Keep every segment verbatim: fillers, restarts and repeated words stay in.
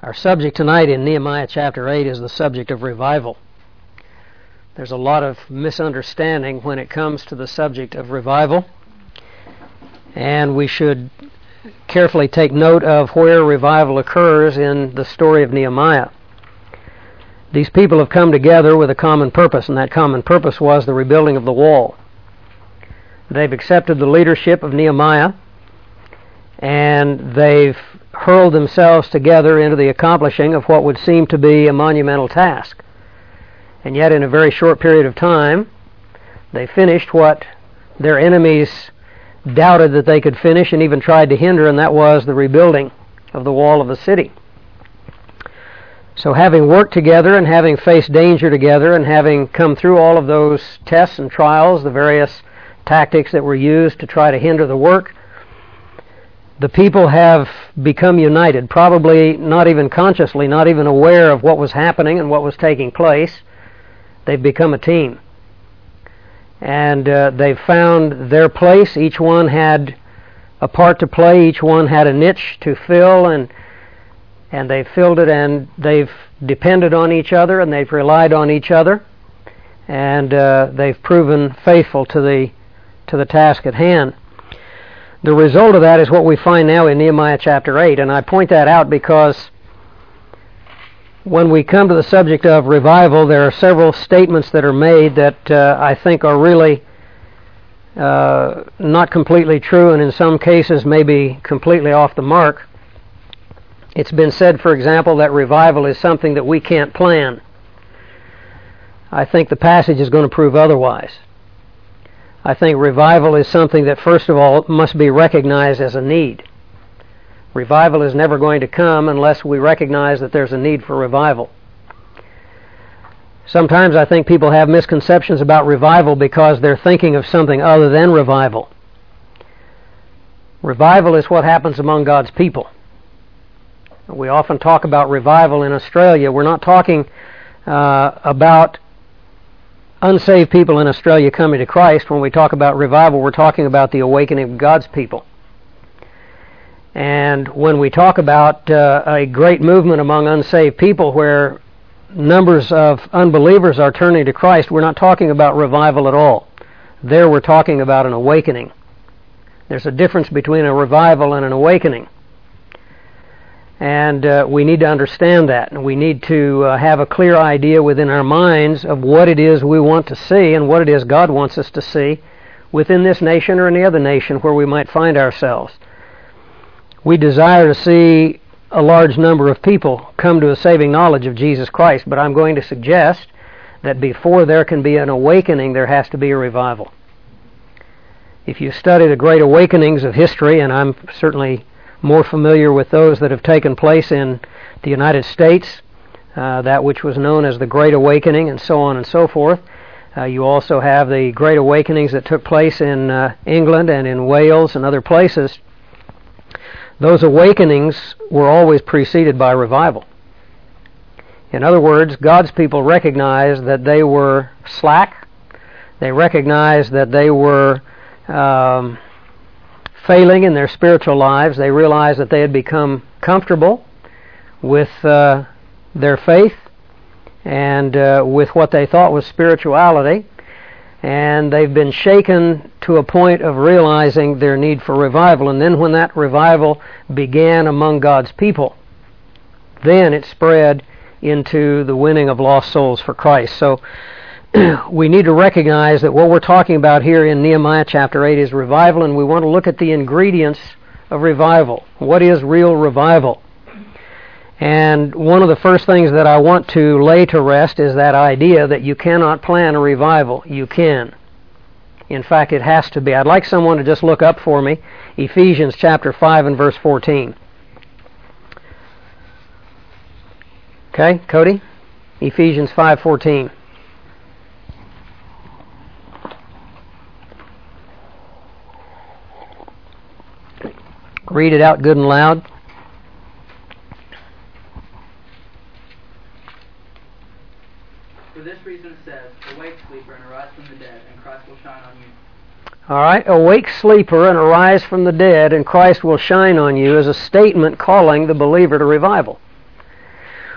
Our subject tonight in Nehemiah chapter eight is the subject of revival. There's a lot of misunderstanding when it comes to the subject of revival, and we should carefully take note of where revival occurs in the story of Nehemiah. These people have come together with a common purpose, and that common purpose was the rebuilding of the wall. They've accepted the leadership of Nehemiah, and they've hurled themselves together into the accomplishing of what would seem to be a monumental task. And yet in a very short period of time, they finished what their enemies doubted that they could finish and even tried to hinder, and that was the rebuilding of the wall of the city. So having worked together and having faced danger together and having come through all of those tests and trials, the various tactics that were used to try to hinder the work, the people have become united, probably not even consciously, not even aware of what was happening and what was taking place. They've become a team. And uh, they've found their place. Each one had a part to play. Each one had a niche to fill, and and they've filled it, and they've depended on each other, and they've relied on each other, and uh, they've proven faithful to the to the task at hand. The result of that is what we find now in Nehemiah chapter eight, and I point that out because when we come to the subject of revival, there are several statements that are made that uh, I think are really uh, not completely true, and in some cases maybe completely off the mark. It's been said, for example, that revival is something that we can't plan. I think the passage is going to prove otherwise. I think revival is something that, first of all, must be recognized as a need. Revival is never going to come unless we recognize that there's a need for revival. Sometimes I think people have misconceptions about revival because they're thinking of something other than revival. Revival is what happens among God's people. We often talk about revival in Australia. We're not talking uh, about unsaved people in Australia coming to Christ. When we talk about revival, we're talking about the awakening of God's people. And when we talk about uh, a great movement among unsaved people where numbers of unbelievers are turning to Christ, we're not talking about revival at all. There we're talking about an awakening. There's a difference between a revival and an awakening. And uh, we need to understand that, and we need to uh, have a clear idea within our minds of what it is we want to see and what it is God wants us to see within this nation or any other nation where we might find ourselves. We desire to see a large number of people come to a saving knowledge of Jesus Christ, but I'm going to suggest that before there can be an awakening, there has to be a revival. If you study the great awakenings of history, and I'm certainly more familiar with those that have taken place in the United States, uh, that which was known as the Great Awakening, and so on and so forth. Uh, you also have the Great Awakenings that took place in uh, England and in Wales and other places. Those awakenings were always preceded by revival. In other words, God's people recognized that they were slack. They recognized that they were um, failing in their spiritual lives. They realized that they had become comfortable with uh, their faith and uh, with what they thought was spirituality, and they've been shaken to a point of realizing their need for revival. And then when that revival began among God's people, then it spread into the winning of lost souls for Christ. So we need to recognize that what we're talking about here in Nehemiah chapter eight is revival, and we want to look at the ingredients of revival. What is real revival? And one of the first things that I want to lay to rest is that idea that you cannot plan a revival. You can. In fact, it has to be. I'd like someone to just look up for me Ephesians chapter five and verse fourteen. Okay, Cody? Ephesians five fourteen. Read it out good and loud. For this reason it says, awake, sleeper, and arise from the dead, and Christ will shine on you. All right, awake, sleeper, and arise from the dead, and Christ will shine on you is a statement calling the believer to revival.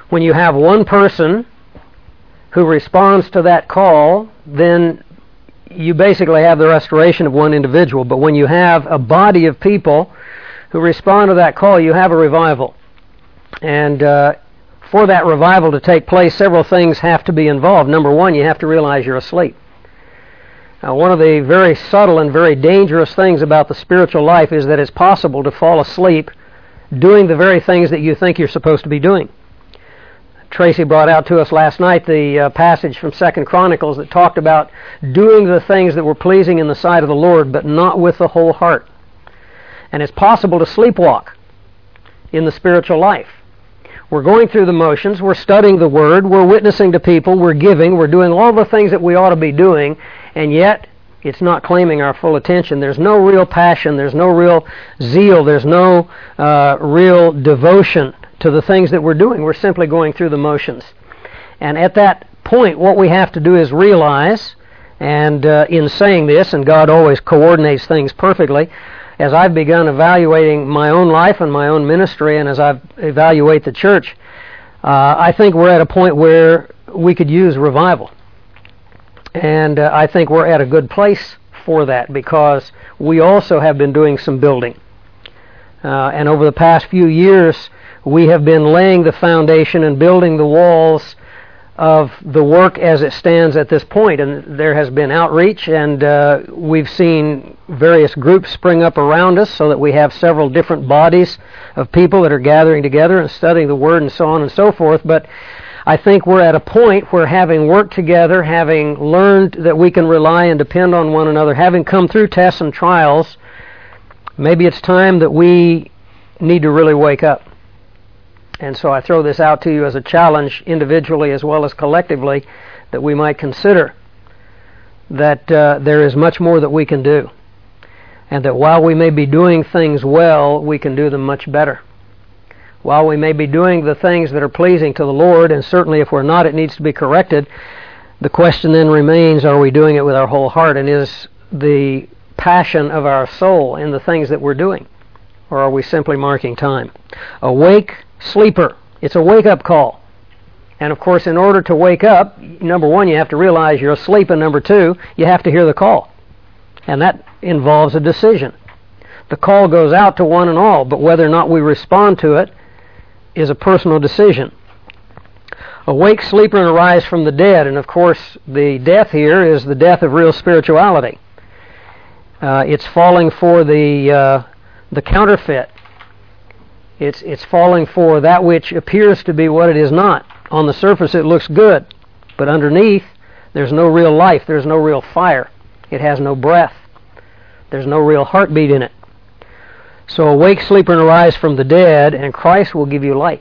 When you have one person who responds to that call, then you basically have the restoration of one individual. But when you have a body of people who respond to that call, you have a revival. And uh, for that revival to take place, several things have to be involved. Number one, you have to realize you're asleep. Now, one of the very subtle and very dangerous things about the spiritual life is that it's possible to fall asleep doing the very things that you think you're supposed to be doing. Tracy brought out to us last night the uh, passage from Second Chronicles that talked about doing the things that were pleasing in the sight of the Lord, but not with the whole heart. And it's possible to sleepwalk in the spiritual life. We're going through the motions, we're studying the Word, we're witnessing to people, we're giving, we're doing all the things that we ought to be doing, and yet it's not claiming our full attention. There's no real passion, there's no real zeal, there's no uh, real devotion to the things that we're doing. We're simply going through the motions. And at that point, what we have to do is realize, and uh, in saying this, and God always coordinates things perfectly, as I've begun evaluating my own life and my own ministry, and as I evaluate the church, uh, I think we're at a point where we could use revival. And uh, I think we're at a good place for that, because we also have been doing some building. Uh, and over the past few years, we have been laying the foundation and building the walls of the work as it stands at this point. And there has been outreach, and uh, we've seen various groups spring up around us so that we have several different bodies of people that are gathering together and studying the Word and so on and so forth. But I think we're at a point where, having worked together, having learned that we can rely and depend on one another, having come through tests and trials, maybe it's time that we need to really wake up. And so I throw this out to you as a challenge, individually as well as collectively, that we might consider that uh, there is much more that we can do. And that while we may be doing things well, we can do them much better. While we may be doing the things that are pleasing to the Lord, and certainly if we're not, it needs to be corrected, the question then remains, are we doing it with our whole heart? And is the passion of our soul in the things that we're doing? Or are we simply marking time? Awake, sleeper. It's a wake-up call. And of course, in order to wake up, number one, you have to realize you're asleep, and number two, you have to hear the call. And that involves a decision. The call goes out to one and all, but whether or not we respond to it is a personal decision. Awake, sleeper, and arise from the dead. And of course, the death here is the death of real spirituality. Uh, it's falling for the uh, the counterfeit. It's it's falling for that which appears to be what it is not. On the surface it looks good, but underneath there's no real life, there's no real fire. It has no breath. There's no real heartbeat in it. So awake, sleeper, and arise from the dead, and Christ will give you light.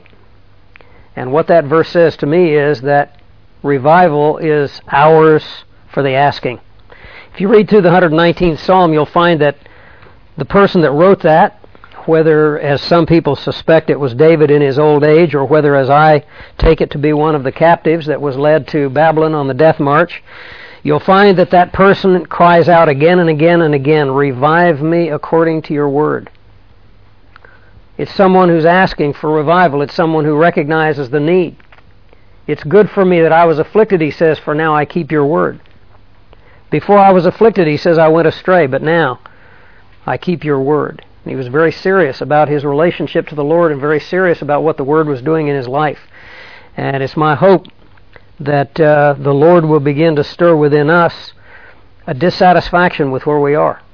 And what that verse says to me is that revival is ours for the asking. If you read through the one hundred nineteenth Psalm, you'll find that the person that wrote that, whether, as some people suspect, it was David in his old age, or whether, as I take it, to be one of the captives that was led to Babylon on the death march, you'll find that that person cries out again and again and again, "Revive me according to your word." It's someone who's asking for revival. It's someone who recognizes the need. It's good for me that I was afflicted, he says, for now I keep your word. Before I was afflicted, he says, I went astray, but now I keep your word. And he was very serious about his relationship to the Lord and very serious about what the Word was doing in his life. And it's my hope that uh, the Lord will begin to stir within us a dissatisfaction with where we are.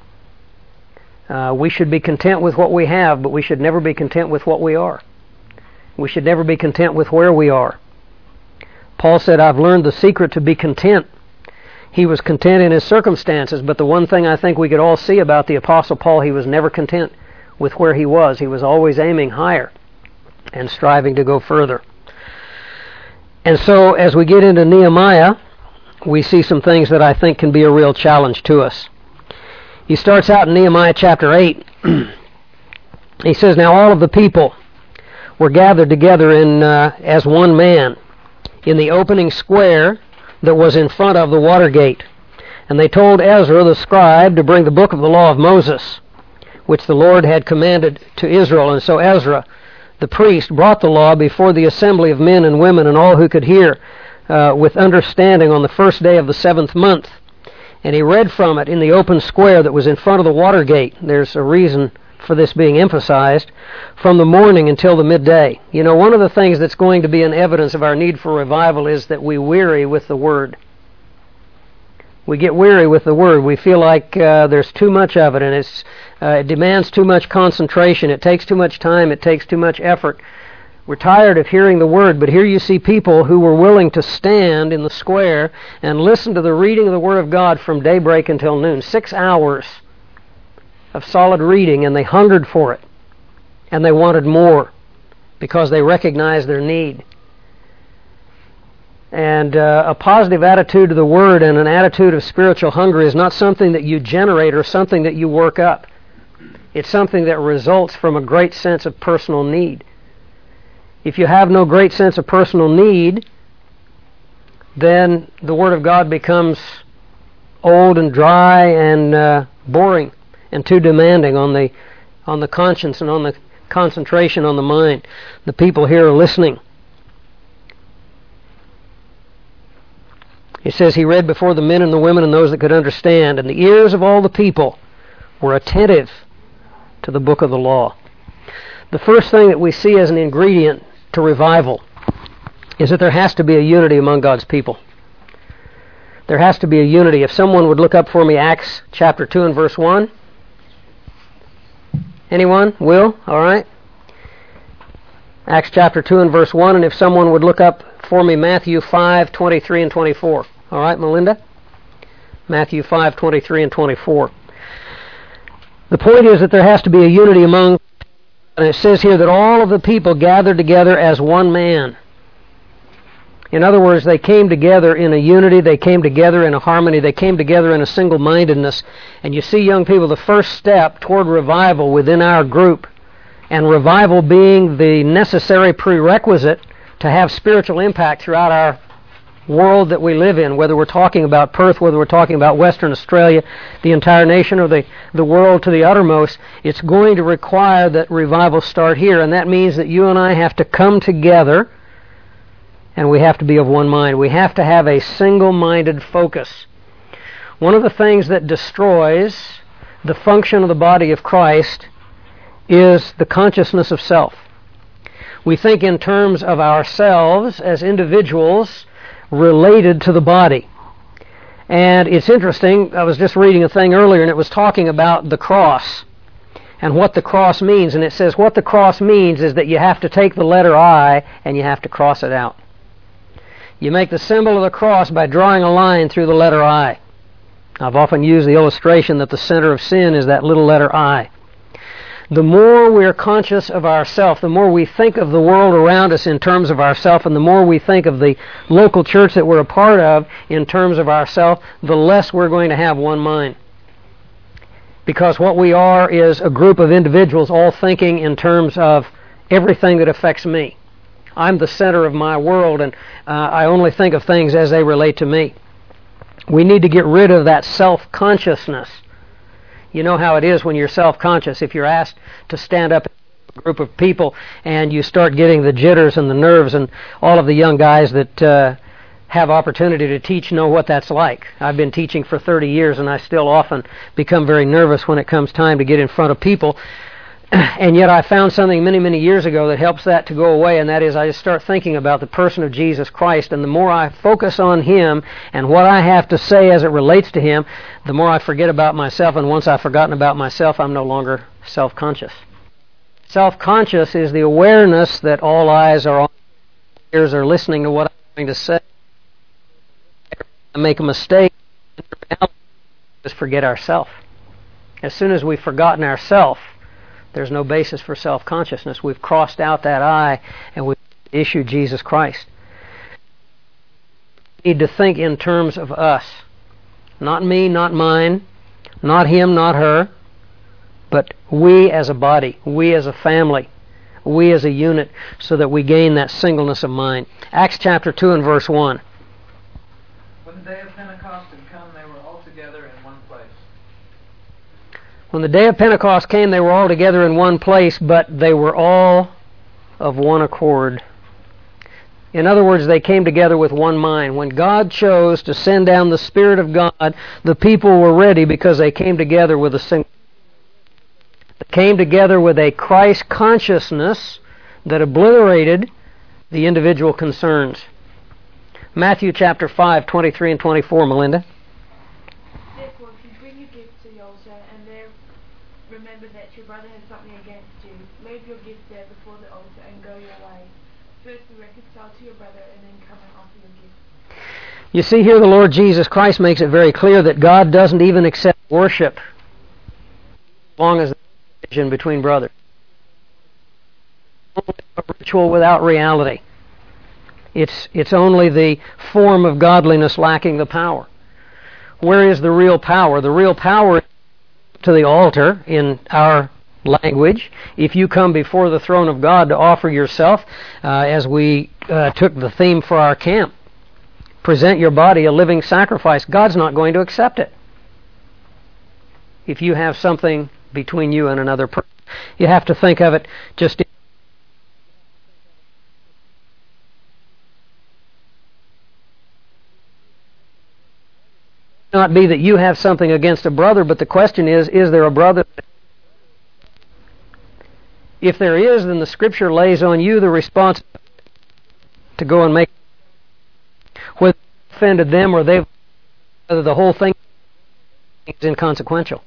Uh, we should be content with what we have, but we should never be content with what we are. We should never be content with where we are. Paul said, I've learned the secret to be content. He was content in his circumstances, but the one thing I think we could all see about the Apostle Paul, he was never content with where he was. He was always aiming higher and striving to go further. And so as we get into Nehemiah, we see some things that I think can be a real challenge to us. He starts out in Nehemiah chapter eight. He says, Now all of the people were gathered together in uh, as one man in the opening square that was in front of the water gate. And they told Ezra the scribe to bring the book of the law of Moses, which the Lord had commanded to Israel. And so Ezra, the priest, brought the law before the assembly of men and women and all who could hear uh, with understanding on the first day of the seventh month. And he read from it in the open square that was in front of the water gate. There's a reason for this being emphasized, from the morning until the midday. You know, one of the things that's going to be an evidence of our need for revival is that we weary with the Word. We get weary with the Word. We feel like uh, there's too much of it, and it's, uh, it demands too much concentration. It takes too much time. It takes too much effort. We're tired of hearing the Word, but here you see people who were willing to stand in the square and listen to the reading of the Word of God from daybreak until noon. Six hours of solid reading, and they hungered for it, and they wanted more because they recognized their need. And uh, a positive attitude to the Word and an attitude of spiritual hunger is not something that you generate or something that you work up. It's something that results from a great sense of personal need. If you have no great sense of personal need, then the Word of God becomes old and dry and uh, boring and too demanding on the on the conscience and on the concentration on the mind. The people here are listening. It says he read before the men and the women and those that could understand, and the ears of all the people were attentive to the book of the law. The first thing that we see as an ingredient to revival is that there has to be a unity among God's people. There has to be a unity. If someone would look up for me Acts chapter two and verse one. Anyone? Will? All right. Acts chapter two and verse one, and if someone would look up for me Matthew five, twenty-three and twenty-four. All right, Melinda? Matthew five, twenty-three and twenty-four. The point is that there has to be a unity among, and it says here that all of the people gathered together as one man. In other words, they came together in a unity, they came together in a harmony, they came together in a single-mindedness. And you see, young people, the first step toward revival within our group, and revival being the necessary prerequisite to have spiritual impact throughout our world that we live in, whether we're talking about Perth, whether we're talking about Western Australia, the entire nation, or the, the world to the uttermost, it's going to require that revival start here. And that means that you and I have to come together, and we have to be of one mind. We have to have a single-minded focus. One of the things that destroys the function of the body of Christ is the consciousness of self. We think in terms of ourselves as individuals related to the body. And it's interesting, I was just reading a thing earlier, and it was talking about the cross and what the cross means. And it says what the cross means is that you have to take the letter I and you have to cross it out. You make the symbol of the cross by drawing a line through the letter I. I've often used the illustration that the center of sin is that little letter I. The more we're conscious of ourself, the more we think of the world around us in terms of ourself, and the more we think of the local church that we're a part of in terms of ourself, the less we're going to have one mind. Because what we are is a group of individuals all thinking in terms of everything that affects me. I'm the center of my world, and uh, I only think of things as they relate to me. We need to get rid of that self-consciousness. You know how it is when you're self-conscious. If you're asked to stand up in a group of people and you start getting the jitters and the nerves, and all of the young guys that uh, have opportunity to teach know what that's like. I've been teaching for thirty years, and I still often become very nervous when it comes time to get in front of people. And yet I found something many, many years ago that helps that to go away, and that is I just start thinking about the person of Jesus Christ, and the more I focus on Him and what I have to say as it relates to Him, the more I forget about myself, and once I've forgotten about myself, I'm no longer self-conscious. Self-conscious is the awareness that all eyes are on, ears are listening to what I'm going to say. I make a mistake, just forget ourselves. As soon as we've forgotten ourselves, there's no basis for self-consciousness. We've crossed out that I, and we've issued Jesus Christ. We need to think in terms of us. Not me, not mine, not him, not her, but we as a body, we as a family, we as a unit, so that we gain that singleness of mind. Acts chapter two and verse one. When the day of Pentecost had come, they were all together in one place. When the day of Pentecost came, they were all together in one place, but they were all of one accord. In other words, they came together with one mind. When God chose to send down the Spirit of God, the people were ready because they came together with a single. They came together with a Christ consciousness that obliterated the individual concerns. Matthew chapter five, twenty-three and twenty-four, Melinda. Therefore, if you bring your gift to the altar, and there remember that your brother has something against you, leave your gift there before the altar and go your way. First be reconciled to your brother, and then come and offer your gift. You see here the Lord Jesus Christ makes it very clear that God doesn't even accept worship as long as there's a division between brothers. A ritual without reality. It's, it's only the form of godliness lacking the power. Where is the real power? The real power is to the altar in our language. If you come before the throne of God to offer yourself, uh, as we uh, took the theme for our camp, present your body a living sacrifice, God's not going to accept it. If you have something between you and another person, you have to think of it just not be that you have something against a brother, but the question is, is there a brother? If there is, then the Scripture lays on you the responsibility to go and make, whether you offended them or they, whether the whole thing is inconsequential.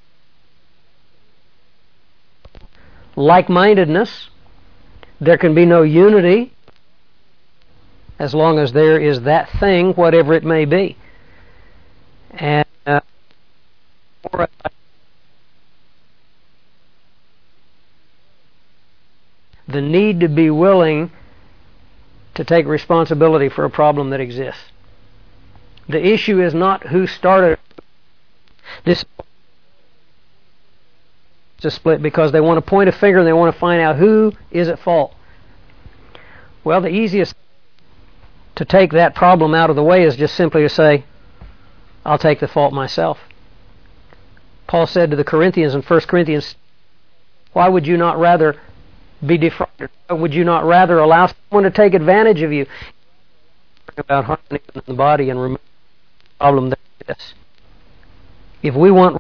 Like-mindedness, there can be no unity as long as there is that thing, whatever it may be. And uh, the need to be willing to take responsibility for a problem that exists. The issue is not who started this to split because they want to point a finger and they want to find out who is at fault. Well, the easiest to take that problem out of the way is just simply to say, I'll take the fault myself. Paul said to the Corinthians in First Corinthians, why would you not rather be defrauded? Why would you not rather allow someone to take advantage of you? About harmony in the body and remove the problem that is. If we want,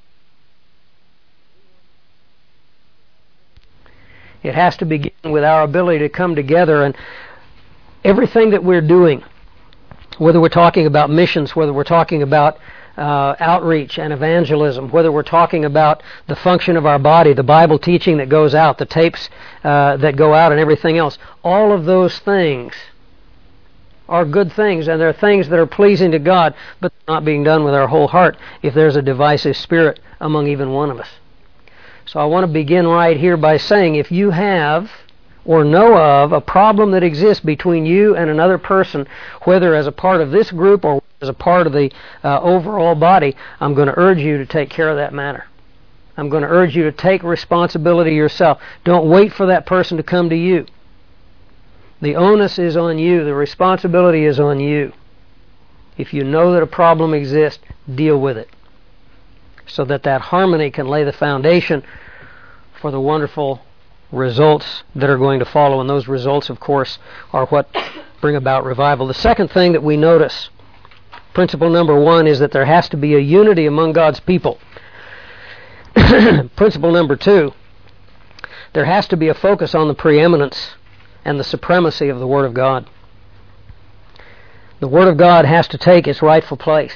it has to begin with our ability to come together, and everything that we're doing, whether we're talking about missions, whether we're talking about uh, outreach and evangelism, whether we're talking about the function of our body, the Bible teaching that goes out, the tapes uh, that go out and everything else, all of those things are good things, and they're things that are pleasing to God, but not being done with our whole heart if there's a divisive spirit among even one of us. So I want to begin right here by saying, if you have or know of a problem that exists between you and another person, whether as a part of this group or as a part of the uh, overall body, I'm going to urge you to take care of that matter. I'm going to urge you to take responsibility yourself. Don't wait for that person to come to you. The onus is on you. The responsibility is on you. If you know that a problem exists, deal with it, so that that harmony can lay the foundation for the wonderful results that are going to follow, and those results, of course, are what bring about revival. The second thing that we notice, principle number one, is that there has to be a unity among God's people. Principle number two, there has to be a focus on the preeminence and the supremacy of the Word of God. The Word of God has to take its rightful place.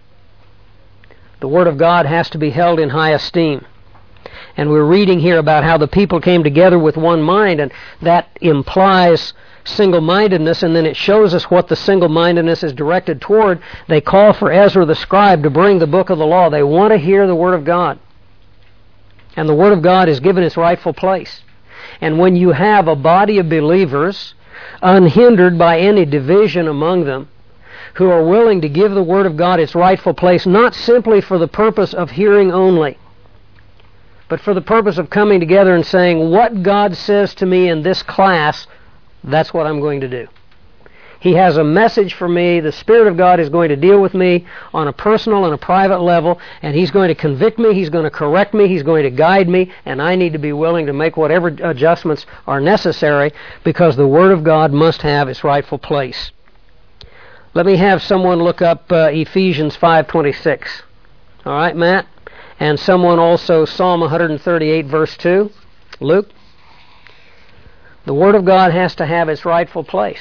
The Word of God has to be held in high esteem. And we're reading here about how the people came together with one mind, and that implies single-mindedness, and then it shows us what the single-mindedness is directed toward. They call for Ezra the scribe to bring the book of the law. They want to hear the Word of God. And the Word of God is given its rightful place. And when you have a body of believers, unhindered by any division among them, who are willing to give the Word of God its rightful place, not simply for the purpose of hearing only, but for the purpose of coming together and saying, what God says to me in this class, that's what I'm going to do. He has a message for me. The Spirit of God is going to deal with me on a personal and a private level, and He's going to convict me, He's going to correct me, He's going to guide me, and I need to be willing to make whatever adjustments are necessary, because the Word of God must have its rightful place. Let me have someone look up uh, Ephesians five twenty-six. All right, Matt? And someone also Psalm one thirty-eight, verse two. Luke? The Word of God has to have its rightful place.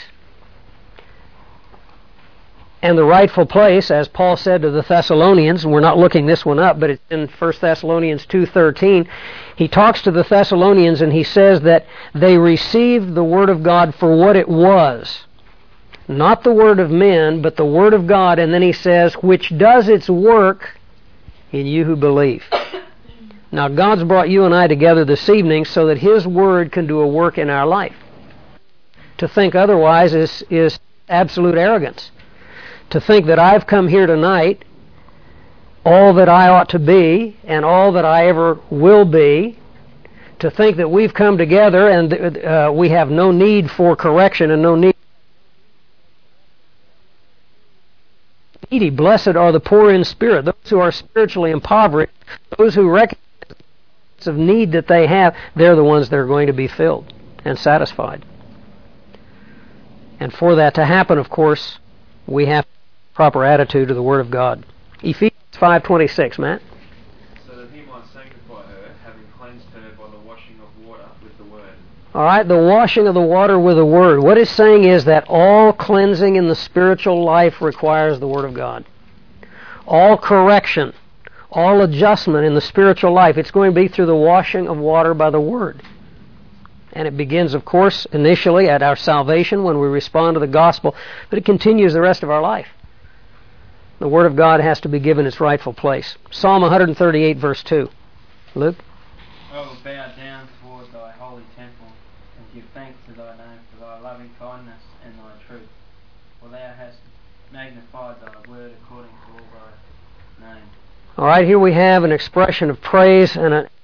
And the rightful place, as Paul said to the Thessalonians, and we're not looking this one up, but it's in First Thessalonians two thirteen, he talks to the Thessalonians and he says that they received the Word of God for what it was. Not the word of men, but the Word of God, and then he says, which does its work in you who believe. Now, God's brought you and I together this evening so that His Word can do a work in our life. To think otherwise is, is absolute arrogance. To think that I've come here tonight, all that I ought to be, and all that I ever will be, to think that we've come together and uh, we have no need for correction and no need. Blessed are the poor in spirit, those who are spiritually impoverished, those who recognize the of need that they have, they're the ones that are going to be filled and satisfied. And for that to happen, of course, we have proper attitude to the Word of God. Ephesians five twenty-six, Matt. So that He might sanctify her, having cleansed her by the washing of water with the Word. All right, the washing of the water with the Word. What it's saying is that all cleansing in the spiritual life requires the Word of God. All correction, all adjustment in the spiritual life, it's going to be through the washing of water by the Word. And it begins, of course, initially at our salvation when we respond to the gospel, but it continues the rest of our life. The Word of God has to be given its rightful place. Psalm one thirty-eight, verse two. Luke? I will bow down toward thy holy temple and give thanks to thy name for thy loving kindness and thy truth. For thou hast magnified thy word according to all thy name. All right, here we have an expression of praise and a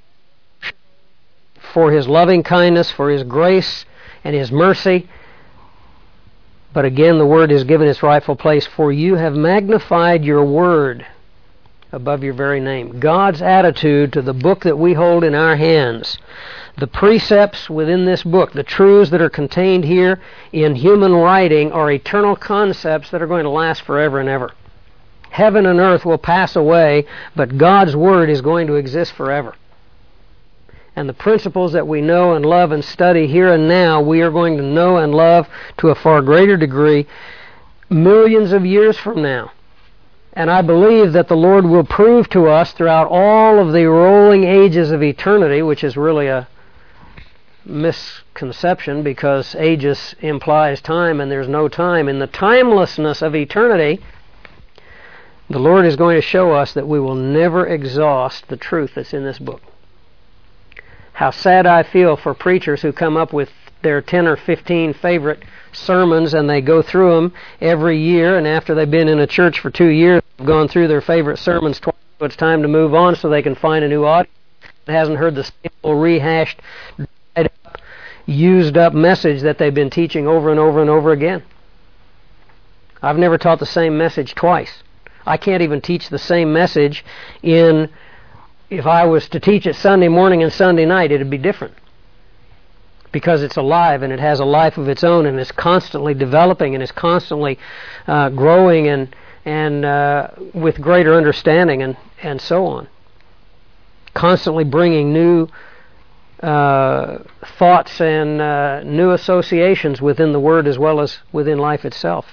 for His loving kindness, for His grace and His mercy. But again, the Word is given its rightful place. For you have magnified your Word above your very name. God's attitude to the book that we hold in our hands, the precepts within this book, the truths that are contained here in human writing are eternal concepts that are going to last forever and ever. Heaven and earth will pass away, but God's Word is going to exist forever. And the principles that we know and love and study here and now, we are going to know and love to a far greater degree millions of years from now. And I believe that the Lord will prove to us throughout all of the rolling ages of eternity, which is really a misconception because ages implies time and there's no time. In the timelessness of eternity, the Lord is going to show us that we will never exhaust the truth that's in this book. How sad I feel for preachers who come up with their ten or fifteen favorite sermons and they go through them every year, and after they've been in a church for two years, they've gone through their favorite sermons twice, so it's time to move on so they can find a new audience that hasn't heard the same old rehashed, dried up, used up message that they've been teaching over and over and over again. I've never taught the same message twice. I can't even teach the same message in If I was to teach it Sunday morning and Sunday night, it would be different. Because it's alive and it has a life of its own and it's constantly developing and it's constantly uh, growing and and uh, with greater understanding and, and so on. Constantly bringing new uh, thoughts and uh, new associations within the Word as well as within life itself.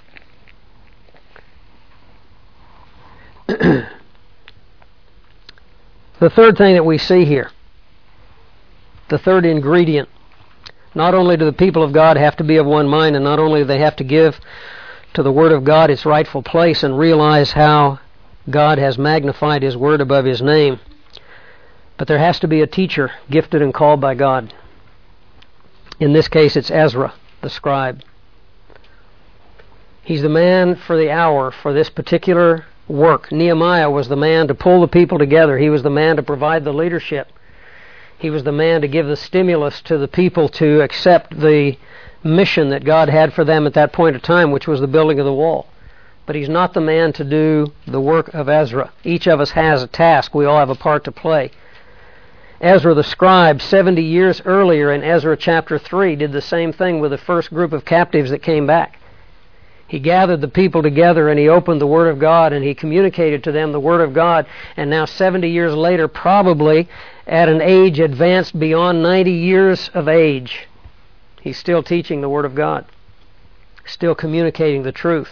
The third thing that we see here, the third ingredient, not only do the people of God have to be of one mind, and not only do they have to give to the Word of God its rightful place and realize how God has magnified His Word above His name, but there has to be a teacher gifted and called by God. In this case, it's Ezra, the scribe. He's the man for the hour for this particular work. Nehemiah was the man to pull the people together. He was the man to provide the leadership. He was the man to give the stimulus to the people to accept the mission that God had for them at that point of time, which was the building of the wall. But he's not the man to do the work of Ezra. Each of us has a task. We all have a part to play. Ezra the scribe, seventy years earlier in Ezra chapter three, did the same thing with the first group of captives that came back. He gathered the people together and he opened the Word of God and he communicated to them the Word of God. And now seventy years later, probably at an age advanced beyond ninety years of age, he's still teaching the Word of God, still communicating the truth.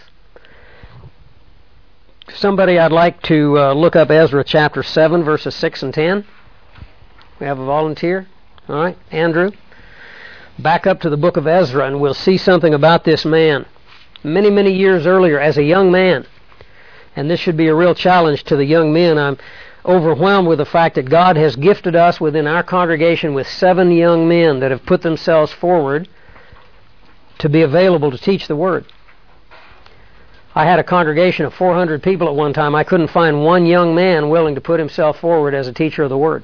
Somebody, I'd like to uh, look up Ezra chapter seven, verses six and ten. We have a volunteer. All right, Andrew. Back up to the book of Ezra and we'll see something about this man. Many, many years earlier as a young man. And this should be a real challenge to the young men. I'm overwhelmed with the fact that God has gifted us within our congregation with seven young men that have put themselves forward to be available to teach the Word. I had a congregation of four hundred people at one time. I couldn't find one young man willing to put himself forward as a teacher of the Word.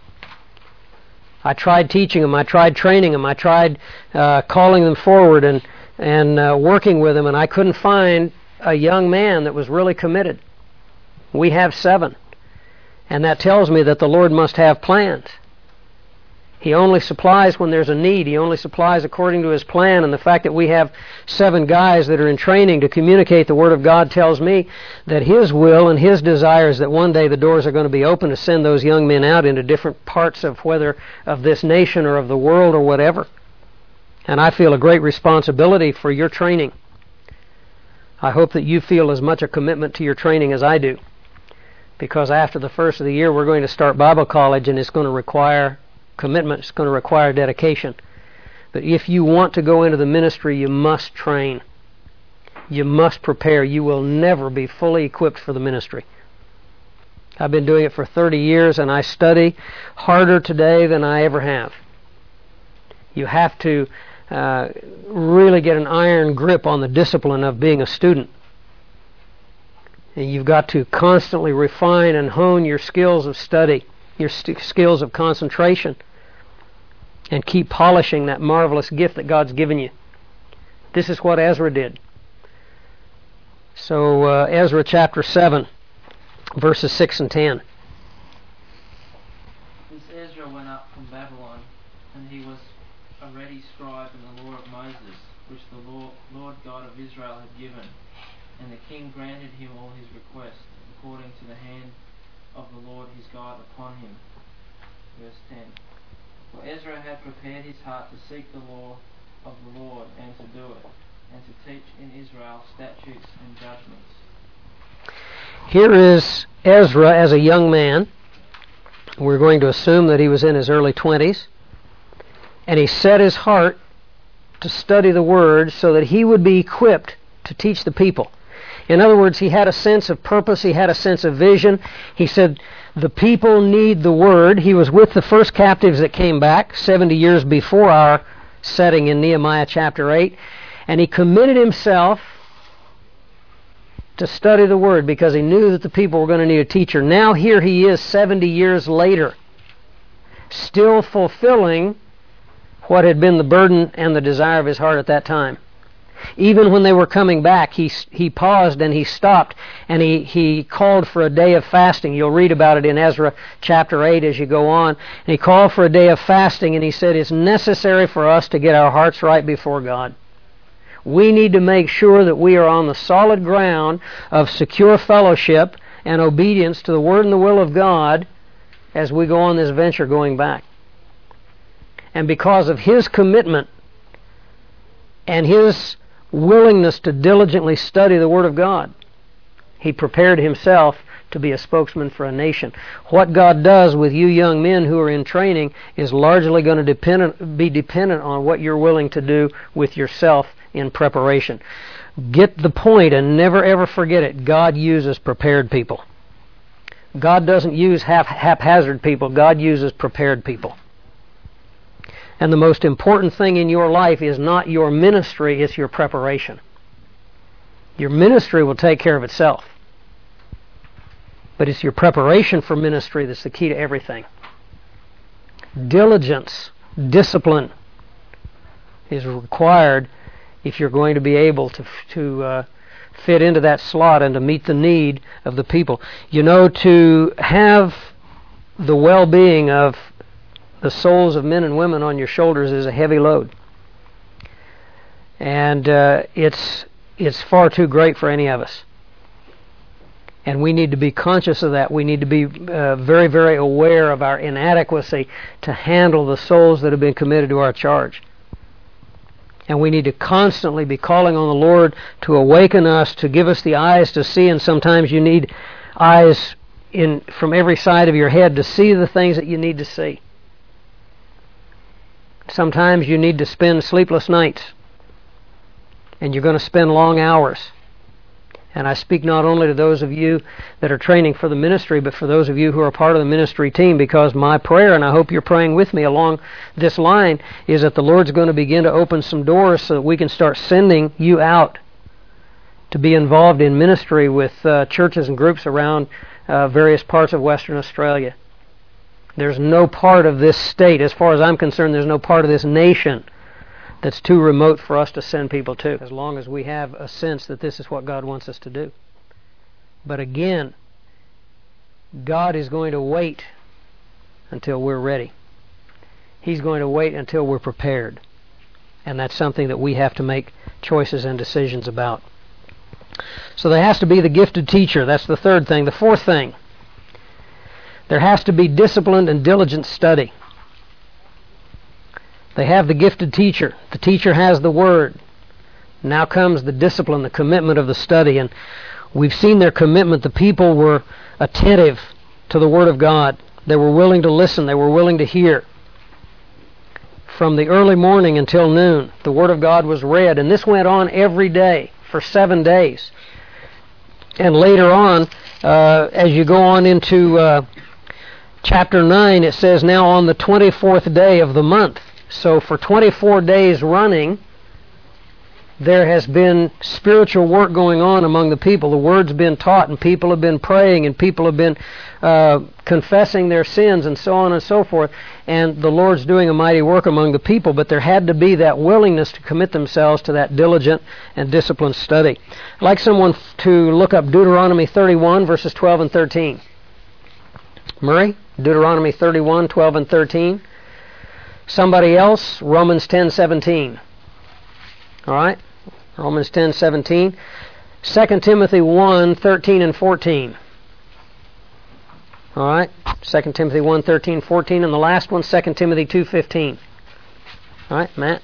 I tried teaching them. I tried training them. I tried uh, calling them forward and, and uh, working with them, and I couldn't find a young man that was really committed. We have seven. And that tells me that the Lord must have plans. He only supplies when there's a need. He only supplies according to His plan. And the fact that we have seven guys that are in training to communicate the Word of God tells me that His will and His desire is that one day the doors are going to be open to send those young men out into different parts of whether of this nation or of the world or whatever. And I feel a great responsibility for your training. I hope that you feel as much a commitment to your training as I do. Because after the first of the year, we're going to start Bible college, and it's going to require commitment. It's going to require dedication. But if you want to go into the ministry, you must train. You must prepare. You will never be fully equipped for the ministry. I've been doing it for thirty years, and I study harder today than I ever have. You have to uh, really get an iron grip on the discipline of being a student. And you've got to constantly refine and hone your skills of study, your st- skills of concentration, and keep polishing that marvelous gift that God's given you. This is what Ezra did. So uh, Ezra chapter seven, verses six and ten. This Ezra went up from Babylon, and he was a ready scribe in the law of Moses, which the Lord, Lord God of Israel had given. And the king granted him all his requests, according to the hand of the Lord his God upon him. Verse ten. For Ezra had prepared his heart to seek the law of the Lord, and to do it, and to teach in Israel statutes and judgments. Here is Ezra as a young man. We're going to assume that he was in his early twenties. And he set his heart to study the Word so that he would be equipped to teach the people. In other words, he had a sense of purpose. He had a sense of vision. He said, the people need the Word. He was with the first captives that came back seventy years before our setting in Nehemiah chapter eight. And he committed himself to study the Word because he knew that the people were going to need a teacher. Now here he is seventy years later, still fulfilling what had been the burden and the desire of his heart at that time. Even when they were coming back, he he paused and he stopped and he, he called for a day of fasting. You'll read about it in Ezra chapter eight as you go on. And he called for a day of fasting and he said, it's necessary for us to get our hearts right before God. We need to make sure that we are on the solid ground of secure fellowship and obedience to the Word and the will of God as we go on this venture going back. And because of his commitment and his willingness to diligently study the Word of God, he prepared himself to be a spokesman for a nation. What God does with you young men who are in training is largely going to depend, be dependent on what you're willing to do with yourself in preparation. Get the point and never ever forget it. God uses prepared people. God doesn't use half, haphazard people. God uses prepared people. And the most important thing in your life is not your ministry, it's your preparation. Your ministry will take care of itself. But it's your preparation for ministry that's the key to everything. Diligence, discipline is required if you're going to be able to to uh, fit into that slot and to meet the need of the people. You know, to have the well-being of the souls of men and women on your shoulders is a heavy load. And uh, it's it's far too great for any of us. And we need to be conscious of that. We need to be uh, very, very aware of our inadequacy to handle the souls that have been committed to our charge. And we need to constantly be calling on the Lord to awaken us, to give us the eyes to see, and sometimes you need eyes in from every side of your head to see the things that you need to see. Sometimes you need to spend sleepless nights, and you're going to spend long hours. And I speak not only to those of you that are training for the ministry, but for those of you who are part of the ministry team, because my prayer, and I hope you're praying with me along this line, is that the Lord's going to begin to open some doors so that we can start sending you out to be involved in ministry with uh, churches and groups around uh, various parts of Western Australia. There's no part of this state, as far as I'm concerned, there's no part of this nation that's too remote for us to send people to, as long as we have a sense that this is what God wants us to do. But again, God is going to wait until we're ready. He's going to wait until we're prepared. And that's something that we have to make choices and decisions about. So there has to be the gifted teacher. That's the third thing. The fourth thing, there has to be disciplined and diligent study. They have the gifted teacher. The teacher has the Word. Now comes the discipline, the commitment of the study. And we've seen their commitment. The people were attentive to the Word of God. They were willing to listen. They were willing to hear. From the early morning until noon, the Word of God was read. And this went on every day for seven days. And later on, uh, as you go on into uh, chapter nine, it says, now on the twenty-fourth day of the month. So for twenty-four days running, there has been spiritual work going on among the people. The Word's been taught, and people have been praying, and people have been uh, confessing their sins, and so on and so forth. And the Lord's doing a mighty work among the people, but there had to be that willingness to commit themselves to that diligent and disciplined study. I'd like someone to look up Deuteronomy thirty-one, verses twelve and thirteen. Murray, Deuteronomy thirty-one, twelve and thirteen. Somebody else, Romans ten seventeen. All right? Romans ten seventeen. Second Timothy one, thirteen and fourteen. All right? Second Timothy one, thirteen, fourteen. And the last one, Second Timothy two, fifteen. All right, Matt?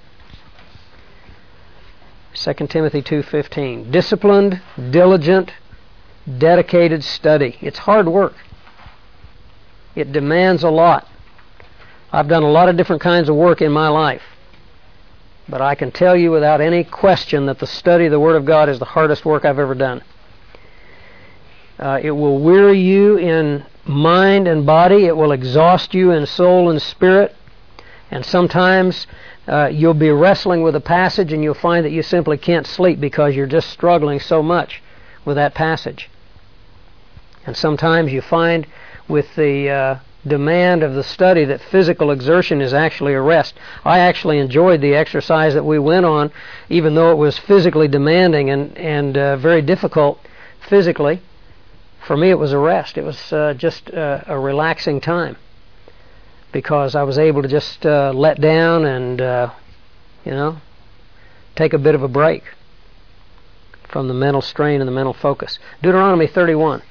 Second Timothy two, fifteen. Disciplined, diligent, dedicated study. It's hard work. It demands a lot. I've done a lot of different kinds of work in my life. But I can tell you without any question that the study of the Word of God is the hardest work I've ever done. Uh, it will weary you in mind and body. It will exhaust you in soul and spirit. And sometimes uh, you'll be wrestling with a passage and you'll find that you simply can't sleep because you're just struggling so much with that passage. And sometimes you find with the uh, demand of the study that physical exertion is actually a rest. I actually enjoyed the exercise that we went on, even though it was physically demanding and, and uh, very difficult physically. For me, it was a rest. It was uh, just uh, a relaxing time because I was able to just uh, let down and, uh, you know, take a bit of a break from the mental strain and the mental focus. Deuteronomy thirty-one.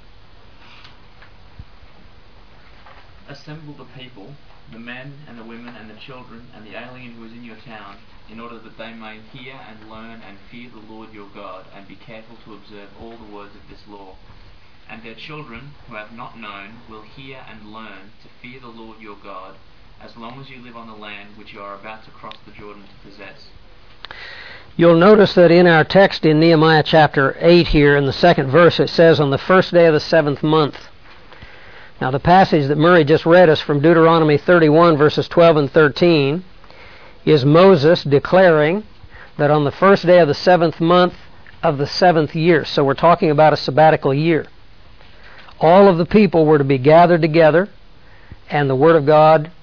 Assemble the people, the men and the women and the children and the alien who is in your town, in order that they may hear and learn and fear the Lord your God, and be careful to observe all the words of this law. And their children, who have not known, will hear and learn to fear the Lord your God, as long as you live on the land which you are about to cross the Jordan to possess. You'll notice that in our text in Nehemiah chapter eight here, in the second verse, it says, on the first day of the seventh month. Now the passage that Murray just read us from Deuteronomy thirty-one, verses twelve and thirteen, is Moses declaring that on the first day of the seventh month of the seventh year, so we're talking about a sabbatical year, all of the people were to be gathered together, and the Word of God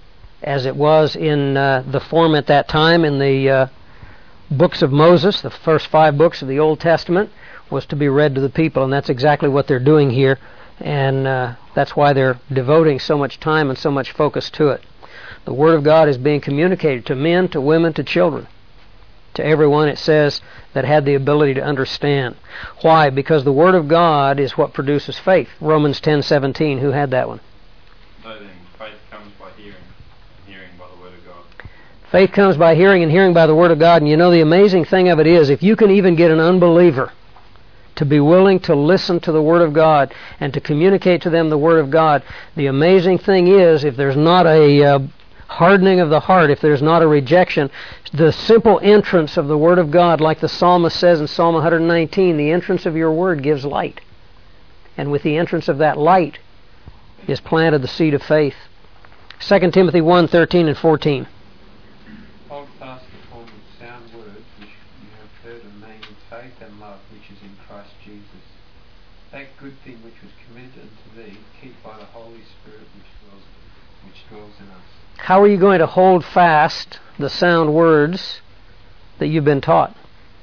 as it was in uh, the form at that time in the uh, books of Moses, the first five books of the Old Testament, was to be read to the people, and that's exactly what they're doing here, and uh, that's why they're devoting so much time and so much focus to it. The Word of God is being communicated to men, to women, to children, to everyone, it says, that had the ability to understand. Why? Because the Word of God is what produces faith. Romans ten seventeen, who had that one? So then, faith comes by hearing, and hearing by the Word of God. Faith comes by hearing, and hearing by the Word of God. And you know, the amazing thing of it is, if you can even get an unbeliever to be willing to listen to the Word of God and to communicate to them the Word of God, the amazing thing is, if there's not a uh, hardening of the heart, if there's not a rejection, the simple entrance of the Word of God, like the psalmist says in Psalm one nineteen, the entrance of your Word gives light. And with the entrance of that light is planted the seed of faith. Second Timothy one thirteen and fourteen. Hold fast the form of sound words which you have heard of me in faith and love which is in Christ Jesus. That good thing which was committed unto thee, keep by the Holy Spirit which dwells, which dwells in us. How are you going to hold fast the sound words that you've been taught?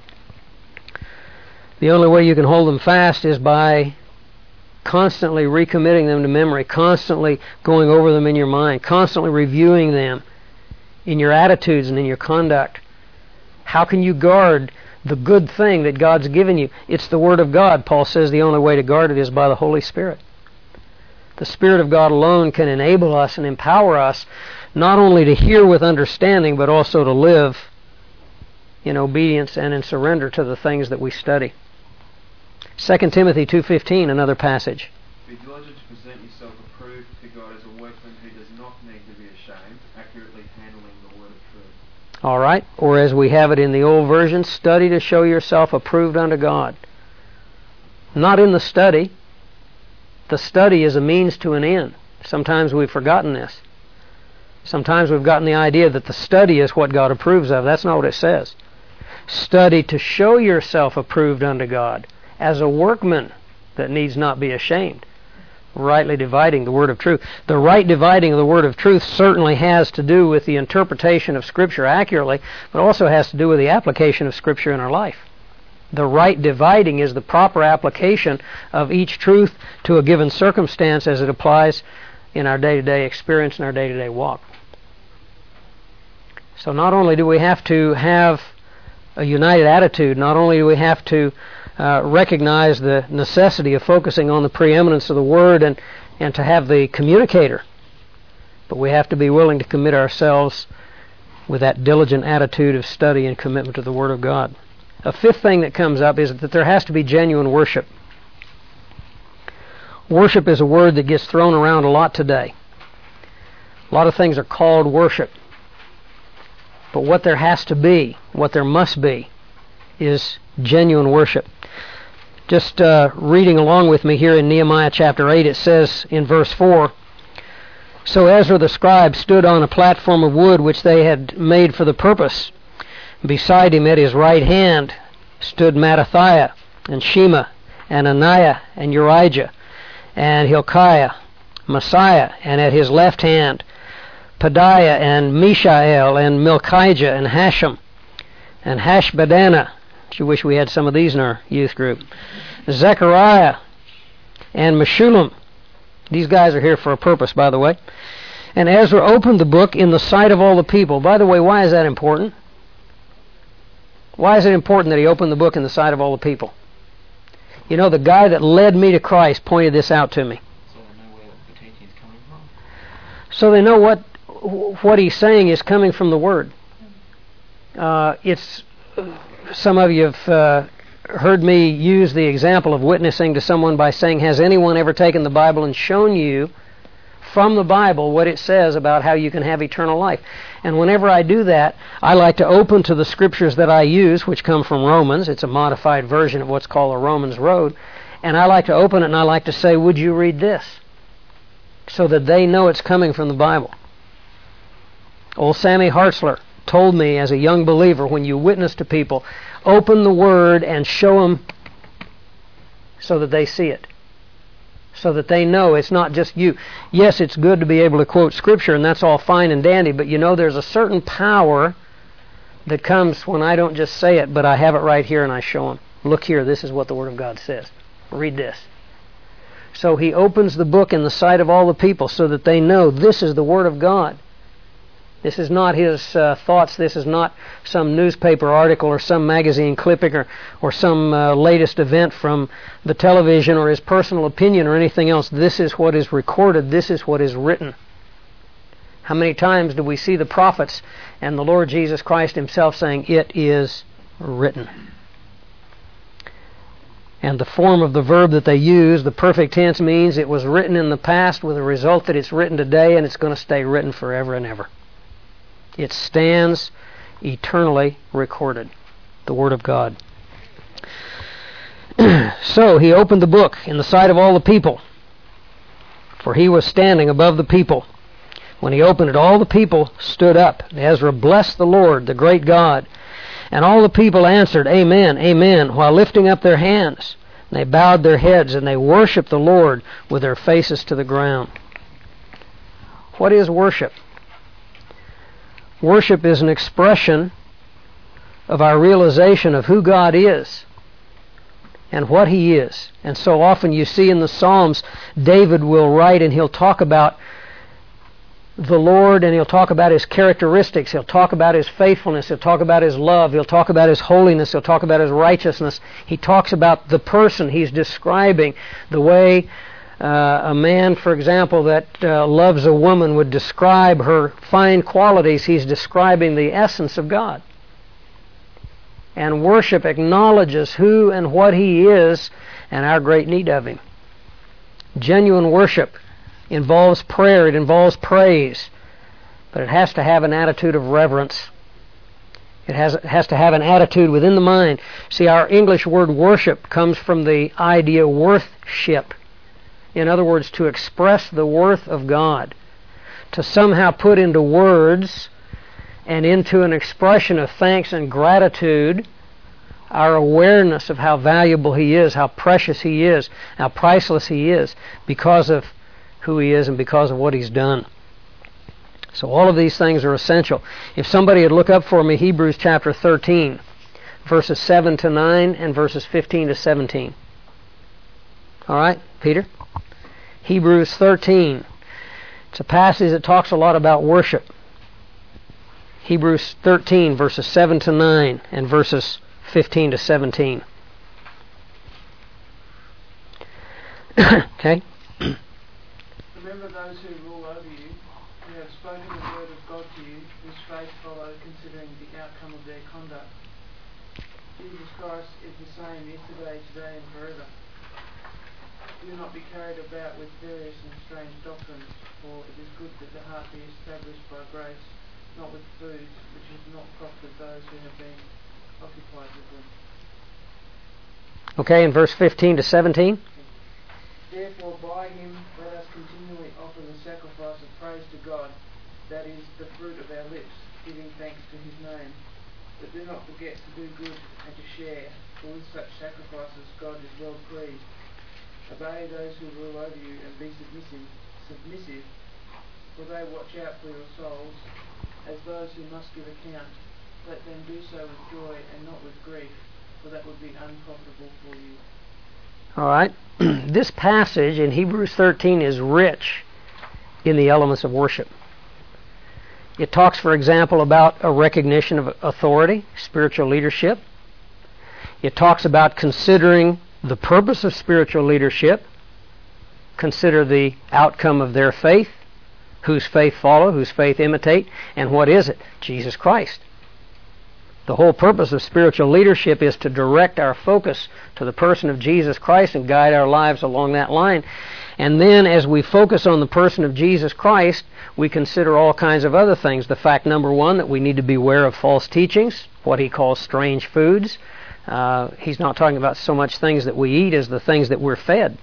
The only way you can hold them fast is by constantly recommitting them to memory, constantly going over them in your mind, constantly reviewing them in your attitudes and in your conduct. How can you guard the good thing that God's given you? It's the Word of God. Paul says the only way to guard it is by the Holy Spirit. The Spirit of God alone can enable us and empower us not only to hear with understanding, but also to live in obedience and in surrender to the things that we study. Second Timothy two fifteen, another passage. Be diligent to present yourself approved to God as a workman who does not need to be ashamed, accurately handling the word of truth. All right, or as we have it in the old version, study to show yourself approved unto God. Not in the study. The study is a means to an end. Sometimes we've forgotten this. Sometimes we've gotten the idea that the study is what God approves of. That's not what it says. Study to show yourself approved unto God as a workman that needs not be ashamed, rightly dividing the word of truth. The right dividing of the word of truth certainly has to do with the interpretation of Scripture accurately, but also has to do with the application of Scripture in our life. The right dividing is the proper application of each truth to a given circumstance as it applies in our day-to-day experience and our day-to-day walk. So not only do we have to have a united attitude, not only do we have to uh, recognize the necessity of focusing on the preeminence of the Word and, and to have the communicator, but we have to be willing to commit ourselves with that diligent attitude of study and commitment to the Word of God. A fifth thing that comes up is that there has to be genuine worship. Worship is a word that gets thrown around a lot today. A lot of things are called worship. But what there has to be, what there must be, is genuine worship. Just uh, reading along with me here in Nehemiah chapter eight, it says in verse four, So Ezra the scribe stood on a platform of wood which they had made for the purpose. Beside him at his right hand stood Mattathiah and Shema and Ananiah and Urijah and Hilkiah, Messiah, and at his left hand Pedaiah and Mishael and Milchijah and Hashem and Hashbaddanah. I wish we had some of these in our youth group. Zechariah and Meshullam. These guys are here for a purpose, by the way. And Ezra opened the book in the sight of all the people. By the way, why is that important? Why is it important that he opened the book in the sight of all the people? You know, the guy that led me to Christ pointed this out to me. So they know where the teaching is coming from. So they know what what he's saying is coming from the Word. Uh, it's some of you have uh, heard me use the example of witnessing to someone by saying, has anyone ever taken the Bible and shown you from the Bible what it says about how you can have eternal life? And whenever I do that, I like to open to the scriptures that I use, which come from Romans. It's a modified version of what's called a Romans Road. And I like to open it and I like to say, would you read this? So that they know it's coming from the Bible. Old Sammy Hartzler told me as a young believer, when you witness to people, open the Word and show them so that they see it. so that they know it's not just you. Yes, it's good to be able to quote Scripture, and that's all fine and dandy, but you know there's a certain power that comes when I don't just say it, but I have it right here and I show them. Look here, this is what the Word of God says. Read this. So he opens the book in the sight of all the people so that they know this is the Word of God. This is not his uh, thoughts. This is not some newspaper article or some magazine clipping or, or some uh, latest event from the television or his personal opinion or anything else. This is what is recorded. This is what is written. How many times do we see the prophets and the Lord Jesus Christ himself saying, "It is written"? And the form of the verb that they use, the perfect tense, means it was written in the past with the result that it's written today and it's going to stay written forever and ever. It stands eternally recorded, the Word of God. So he opened the book in the sight of all the people, for he was standing above the people. When he opened it, all the people stood up. Ezra blessed the Lord, the great God. And all the people answered, "Amen, amen," while lifting up their hands. And they bowed their heads and they worshiped the Lord with their faces to the ground. What is worship? Worship is an expression of our realization of who God is and what He is. And so often you see in the Psalms, David will write and he'll talk about the Lord and he'll talk about His characteristics. He'll talk about His faithfulness. He'll talk about His love. He'll talk about His holiness. He'll talk about His righteousness. He talks about the person he's describing, the way Uh, a man, for example, that uh, loves a woman would describe her fine qualities. He's describing the essence of God. And worship acknowledges who and what He is and our great need of Him. Genuine worship involves prayer. It involves praise. But it has to have an attitude of reverence. It has, it has to have an attitude within the mind. See, our English word worship comes from the idea worthship. In other words, to express the worth of God, to somehow put into words and into an expression of thanks and gratitude our awareness of how valuable He is, how precious He is, how priceless He is, because of who He is and because of what He's done. So all of these things are essential. If somebody would look up for me Hebrews chapter thirteen, verses seven to nine and verses fifteen to seventeen. All right, Peter? Hebrews thirteen. It's a passage that talks a lot about worship. Hebrews thirteen, verses seven to nine and verses fifteen to seventeen. Okay? Remember those who rule over you, who have spoken the word of God to you, whose faith follow considering the outcome of their conduct. Jesus Christ is the same yesterday, today and forever. Do not be carried about with various and strange doctrines, for it is good that the heart be established by grace, not with foods, which has not profited those who have been occupied with them. Okay, in verse fifteen to seventeen. Therefore by Him let us continually offer the sacrifice of praise to God, that is, the fruit of our lips, giving thanks to His name. But do not forget to do good and to share, for with such sacrifices God is well pleased. Obey those who rule over you and be submissive, submissive, for they watch out for your souls, as those who must give account. Let them do so with joy and not with grief, for that would be unprofitable for you. All right. This passage in Hebrews thirteen is rich in the elements of worship. It talks, for example, about a recognition of authority, spiritual leadership. It talks about considering the purpose of spiritual leadership, consider the outcome of their faith, whose faith follow, whose faith imitate, and what is it? Jesus Christ. The whole purpose of spiritual leadership is to direct our focus to the person of Jesus Christ and guide our lives along that line. And then as we focus on the person of Jesus Christ, we consider all kinds of other things. The fact, number one, that we need to beware of false teachings, what he calls strange foods. Uh, he's not talking about so much things that we eat as the things that we're fed.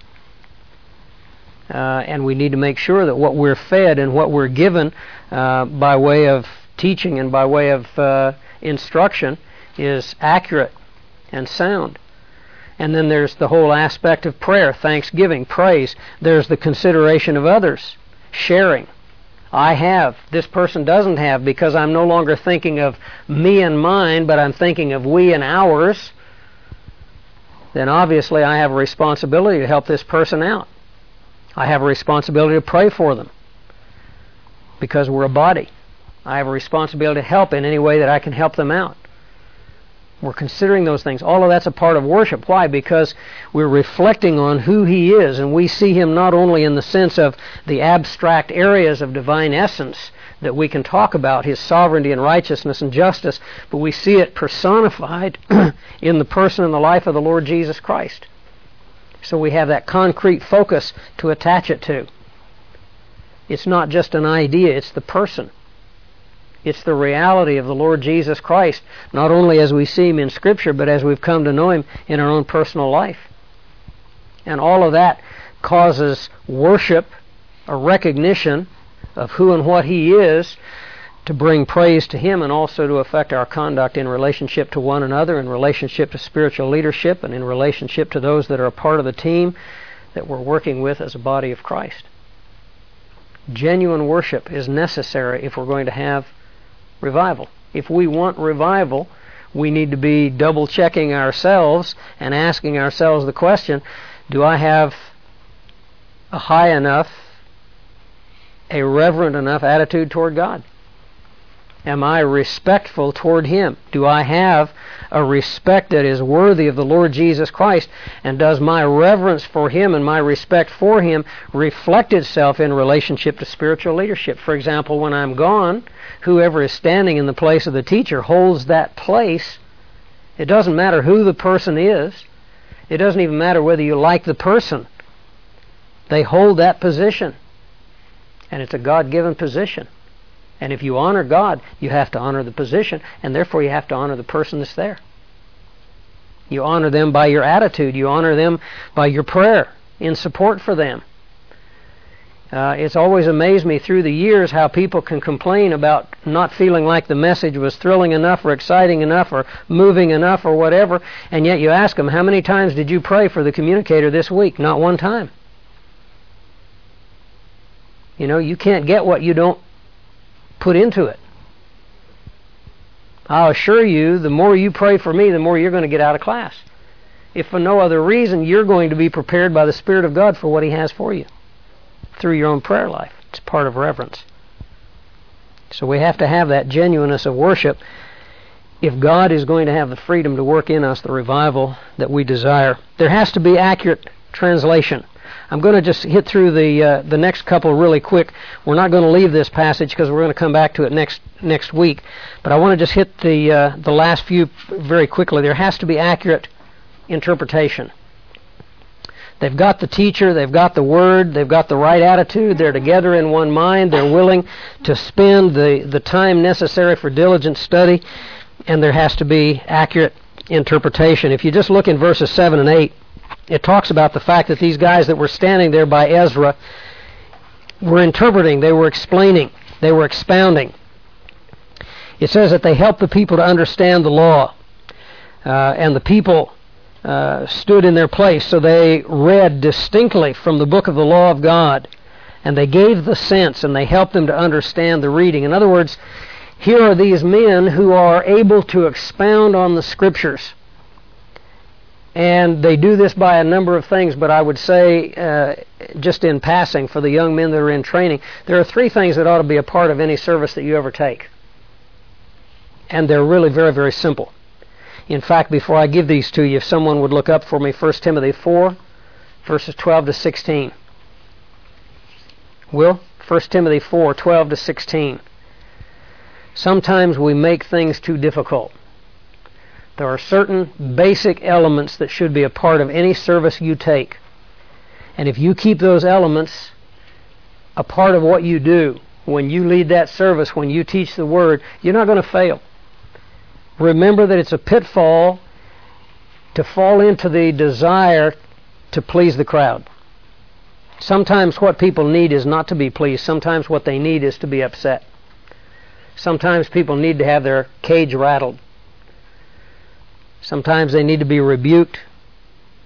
Uh, and we need to make sure that what we're fed and what we're given uh, by way of teaching and by way of uh, instruction is accurate and sound. And then there's the whole aspect of prayer, thanksgiving, praise. There's the consideration of others, sharing. I have, this person doesn't have, because I'm no longer thinking of me and mine, but I'm thinking of we and ours. Then obviously I have a responsibility to help this person out. I have a responsibility to pray for them, because we're a body. I have a responsibility to help in any way that I can help them out. We're considering those things. All of that's a part of worship. Why? Because we're reflecting on who He is, and we see Him not only in the sense of the abstract areas of divine essence that we can talk about, His sovereignty and righteousness and justice, but we see it personified in the person and the life of the Lord Jesus Christ. So we have that concrete focus to attach it to. It's not just an idea, it's the person. It's the reality of the Lord Jesus Christ, not only as we see Him in Scripture, but as we've come to know Him in our own personal life. And all of that causes worship, a recognition of who and what He is, to bring praise to Him, and also to affect our conduct in relationship to one another, in relationship to spiritual leadership, and in relationship to those that are a part of the team that we're working with as a body of Christ. Genuine worship is necessary if we're going to have revival. If we want revival, we need to be double checking ourselves and asking ourselves the question, do I have a high enough, a reverent enough attitude toward God? Am I respectful toward Him? Do I have a respect that is worthy of the Lord Jesus Christ? And does my reverence for Him and my respect for Him reflect itself in relationship to spiritual leadership? For example, when I'm gone, whoever is standing in the place of the teacher holds that place. It doesn't matter who the person is. It doesn't even matter whether you like the person. They hold that position. And it's a God-given position. And if you honor God, you have to honor the position, and therefore you have to honor the person that's there. You honor them by your attitude. You honor them by your prayer in support for them. Uh, it's always amazed me through the years how people can complain about not feeling like the message was thrilling enough or exciting enough or moving enough or whatever, and yet you ask them, how many times did you pray for the communicator this week? Not one time. You know, you can't get what you don't put into it. I'll assure you, the more you pray for me, the more you're going to get out of class. If for no other reason, you're going to be prepared by the Spirit of God for what He has for you through your own prayer life. It's part of reverence. So we have to have that genuineness of worship if God is going to have the freedom to work in us the revival that we desire. There has to be accurate translation. I'm going to just hit through the uh, the next couple really quick. We're not going to leave this passage because we're going to come back to it next next week. But I want to just hit the uh, the last few very quickly. There has to be accurate interpretation. They've got the teacher, they've got the word, they've got the right attitude, they're together in one mind, they're willing to spend the, the time necessary for diligent study, and there has to be accurate interpretation. If you just look in verses seven and eight, it talks about the fact that these guys that were standing there by Ezra were interpreting, they were explaining, they were expounding. It says that they helped the people to understand the law, uh, and the people uh, stood in their place, so they read distinctly from the book of the law of God, and they gave the sense, and they helped them to understand the reading. In other words, here are these men who are able to expound on the Scriptures. And they do this by a number of things, but I would say, uh, just in passing, for the young men that are in training, there are three things that ought to be a part of any service that you ever take. And they're really very, very simple. In fact, before I give these to you, if someone would look up for me First Timothy four, verses twelve to sixteen. Will? First Timothy four, twelve to sixteen. Sometimes we make things too difficult. There are certain basic elements that should be a part of any service you take. And if you keep those elements a part of what you do, when you lead that service, when you teach the Word, you're not going to fail. Remember that it's a pitfall to fall into the desire to please the crowd. Sometimes what people need is not to be pleased. Sometimes what they need is to be upset. Sometimes people need to have their cage rattled. Sometimes they need to be rebuked.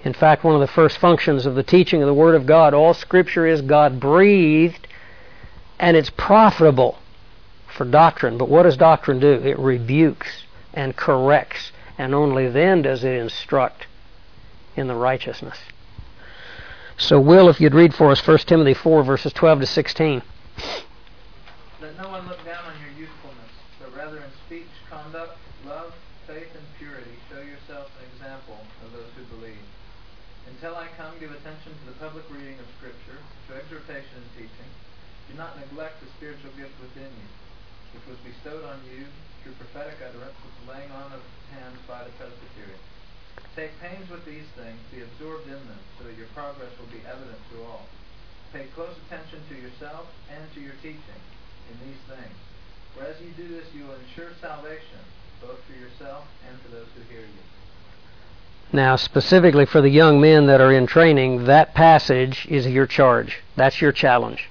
In fact, one of the first functions of the teaching of the Word of God, all Scripture is God-breathed, and it's profitable for doctrine. But what does doctrine do? It rebukes and corrects, and only then does it instruct in the righteousness. So, Will, if you'd read for us First Timothy four, verses twelve to sixteen. Let no one look down on your youthfulness, but rather in speech, conduct, love, faith, and purity, show yourself an example of those who believe. Until I come, give attention to the public reading of Scripture, to exhortation and teaching. Do not neglect the spiritual gift within you, which was bestowed on you through prophetic utterance with the laying on of hands by the Presbyterian. Take pains with these things, be absorbed in them, so that your progress will be evident to all. Pay close attention to yourself and to your teaching in these things. For as you do this, you will ensure salvation, both for yourself and for those who hear you. Now, specifically for the young men that are in training, that passage is your charge. That's your challenge.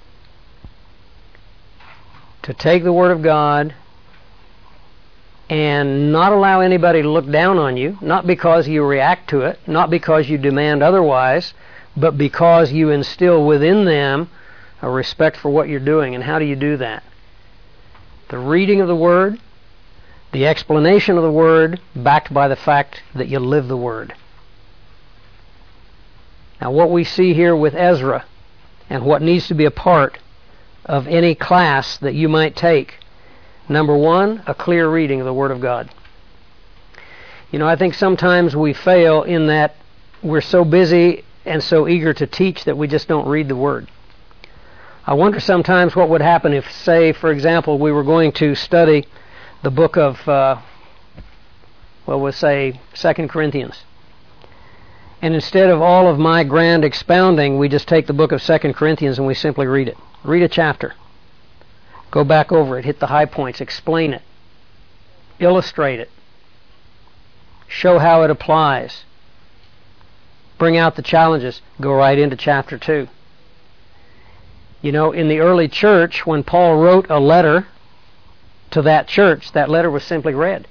To take the Word of God and not allow anybody to look down on you, not because you react to it, not because you demand otherwise, but because you instill within them a respect for what you're doing. And how do you do that? The reading of the Word, the explanation of the Word, backed by the fact that you live the Word. Now, what we see here with Ezra, and what needs to be a part of any class that you might take, number one, a clear reading of the Word of God. You know, I think sometimes we fail in that we're so busy and so eager to teach that we just don't read the Word. I wonder sometimes what would happen if, say, for example, we were going to study the book of, uh, well, we'll say, Second Corinthians. And instead of all of my grand expounding, we just take the book of Second Corinthians and we simply read it. Read a chapter. Go back over it, hit the high points, explain it, illustrate it, show how it applies, bring out the challenges, go right into chapter two. You know, in the early church, when Paul wrote a letter to that church, that letter was simply read.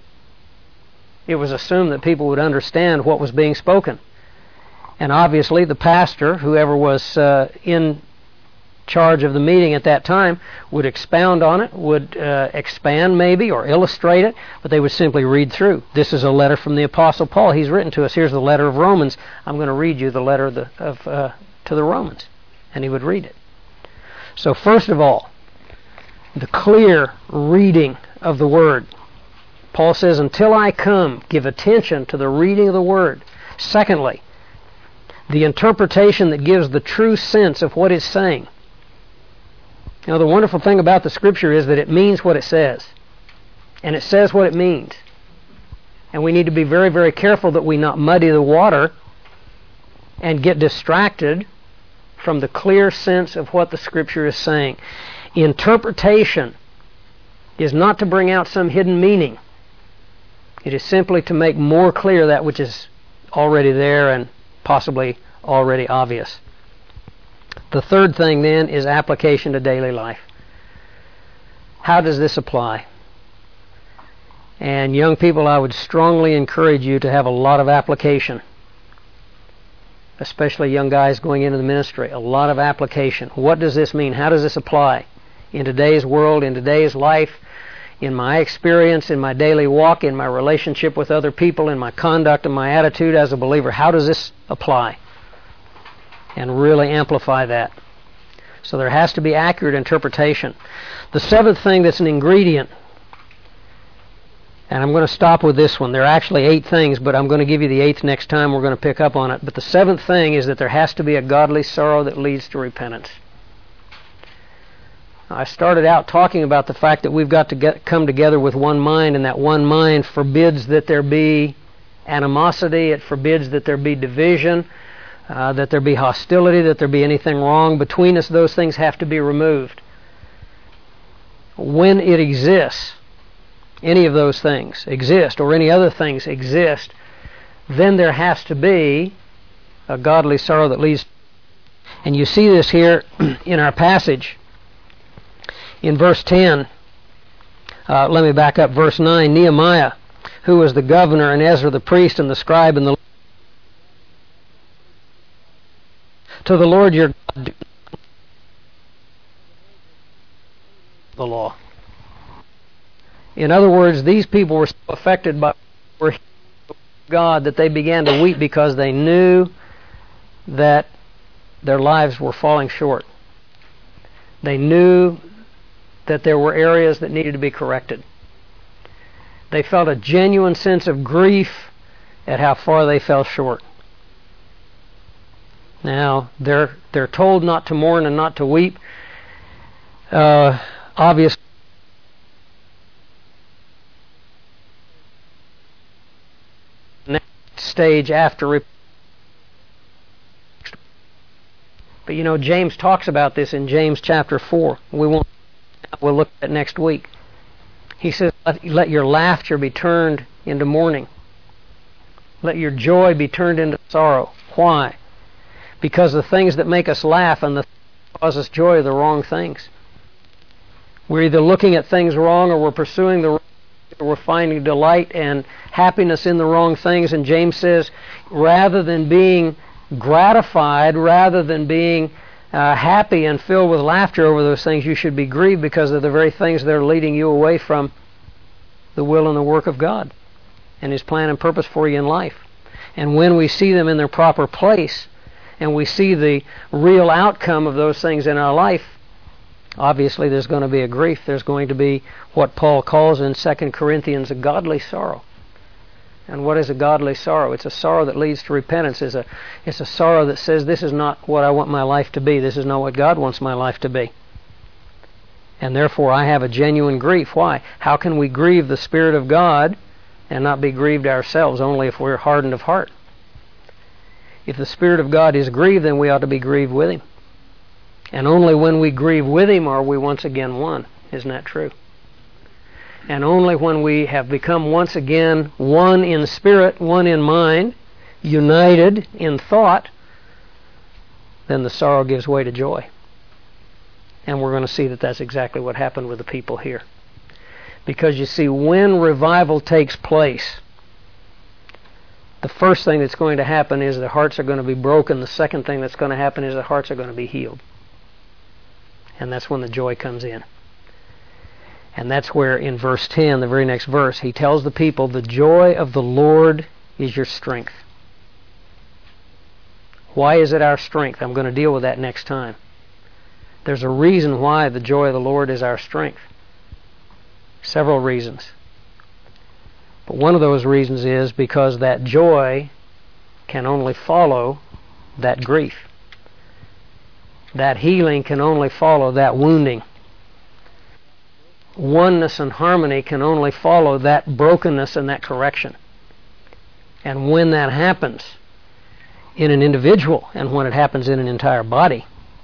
It was assumed that people would understand what was being spoken. And obviously the pastor, whoever was uh, in charge of the meeting at that time, would expound on it, would uh, expand maybe, or illustrate it, but they would simply read through. This is a letter from the Apostle Paul. He's written to us. Here's the letter of Romans. I'm going to read you the letter of the, of, uh, to the Romans. And he would read it. So first of all, the clear reading of the Word. Paul says, until I come, give attention to the reading of the Word. Secondly, the interpretation that gives the true sense of what it's saying. Now, the wonderful thing about the Scripture is that it means what it says. And it says what it means. And we need to be very, very careful that we not muddy the water and get distracted from the clear sense of what the Scripture is saying. Interpretation is not to bring out some hidden meaning. It is simply to make more clear that which is already there and possibly already obvious. The third thing then is application to daily life. How does this apply? And young people, I would strongly encourage you to have a lot of application. Especially young guys going into the ministry. A lot of application. What does this mean? How does this apply in today's world, in today's life, in my experience, in my daily walk, in my relationship with other people, in my conduct and my attitude as a believer? How does this apply? And really amplify that. So there has to be accurate interpretation. The seventh thing that's an ingredient, and I'm going to stop with this one. There are actually eight things, but I'm going to give you the eighth next time. We're going to pick up on it. But the seventh thing is that there has to be a godly sorrow that leads to repentance. I started out talking about the fact that we've got to get, come together with one mind, and that one mind forbids that there be animosity. It forbids that there be division, uh, that there be hostility, that there be anything wrong between us. Those things have to be removed. When it exists, any of those things exist, or any other things exist, then there has to be a godly sorrow that leads. And you see this here in our passage. In verse ten, uh, let me back up, verse nine, Nehemiah, who was the governor, and Ezra the priest, and the scribe, and the to the Lord your God, do the law. In other words, these people were so affected by God that they began to weep because they knew that their lives were falling short. They knew that there were areas that needed to be corrected. They felt a genuine sense of grief at how far they fell short. Now, they're they're told not to mourn and not to weep. Uh, obviously, next stage after. But you know, James talks about this in James chapter four. We won't. We'll look at it next week. He says, let, let your laughter be turned into mourning. Let your joy be turned into sorrow. Why? Because the things that make us laugh and the things that cause us joy are the wrong things. We're either looking at things wrong, or we're pursuing the wrong things, or we're finding delight and happiness in the wrong things. And James says, rather than being gratified, rather than being Uh, happy and filled with laughter over those things, you should be grieved because of the very things that are leading you away from the will and the work of God and His plan and purpose for you in life. And when we see them in their proper place and we see the real outcome of those things in our life, obviously there's going to be a grief. There's going to be what Paul calls in Second Corinthians a godly sorrow. And what is a godly sorrow? It's a sorrow that leads to repentance. It's a, it's a sorrow that says, this is not what I want my life to be. This is not what God wants my life to be. And therefore I have a genuine grief. Why? How can we grieve the Spirit of God and not be grieved ourselves? Only if we're hardened of heart. If the Spirit of God is grieved, then we ought to be grieved with Him. And only when we grieve with Him are we once again one. Isn't that true? And only when we have become once again one in spirit, one in mind, united in thought, then the sorrow gives way to joy. And we're going to see that that's exactly what happened with the people here. Because you see, when revival takes place, the first thing that's going to happen is the hearts are going to be broken. The second thing that's going to happen is the hearts are going to be healed. And that's when the joy comes in. And that's where in verse ten, the very next verse, he tells the people, the joy of the Lord is your strength. Why is it our strength? I'm going to deal with that next time. There's a reason why the joy of the Lord is our strength. Several reasons. But one of those reasons is because that joy can only follow that grief. That healing can only follow that wounding. Oneness and harmony can only follow that brokenness and that correction. And when that happens in an individual, and when it happens in an entire body,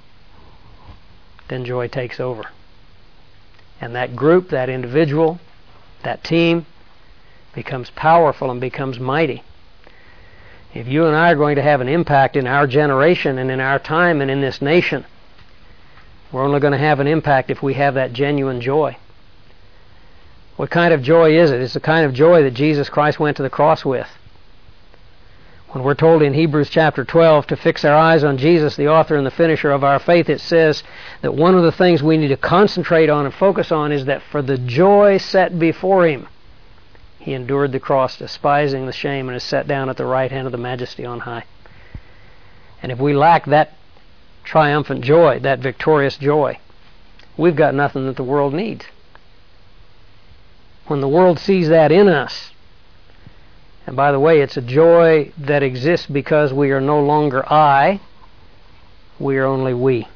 then joy takes over. And that group, that individual, that team becomes powerful and becomes mighty. If you and I are going to have an impact in our generation and in our time and in this nation, we're only going to have an impact if we have that genuine joy. What kind of joy is it? It's the kind of joy that Jesus Christ went to the cross with. When we're told in Hebrews chapter twelve to fix our eyes on Jesus, the author and the finisher of our faith, it says that one of the things we need to concentrate on and focus on is that for the joy set before Him, He endured the cross, despising the shame, and is set down at the right hand of the Majesty on high. And if we lack that triumphant joy, that victorious joy, we've got nothing that the world needs. When the world sees that in us, and by the way, it's a joy that exists because we are no longer I, we are only we.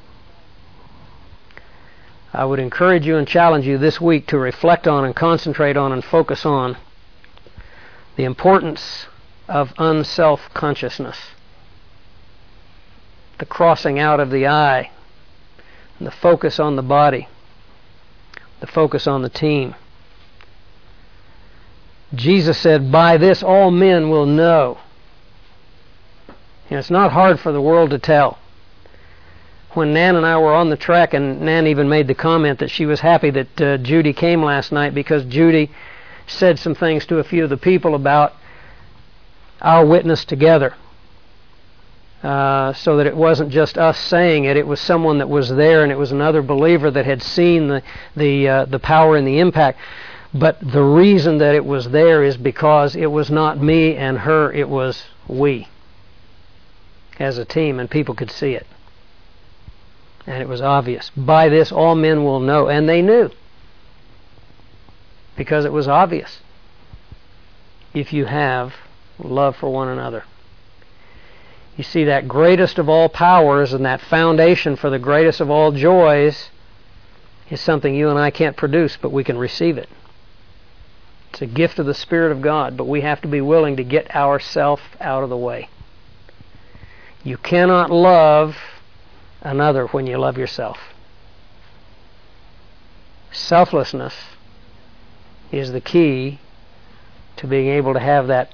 I would encourage you and challenge you this week to reflect on and concentrate on and focus on the importance of unself-consciousness, the crossing out of the I, and the focus on the body, the focus on the team. Jesus said, by this all men will know. And it's not hard for the world to tell. When Nan and I were on the trek, and Nan even made the comment that she was happy that uh, Judy came last night because Judy said some things to a few of the people about our witness together. uh, so that it wasn't just us saying it. It was someone that was there, and it was another believer that had seen the the uh, the power and the impact. But the reason that it was there is because it was not me and her, it was we as a team, and people could see it. And it was obvious. By this all men will know. And they knew. Because it was obvious. If you have love for one another. You see, that greatest of all powers and that foundation for the greatest of all joys is something you and I can't produce, but we can receive it. It's a gift of the Spirit of God, but we have to be willing to get ourselves out of the way. You cannot love another when you love yourself. Selflessness is the key to being able to have that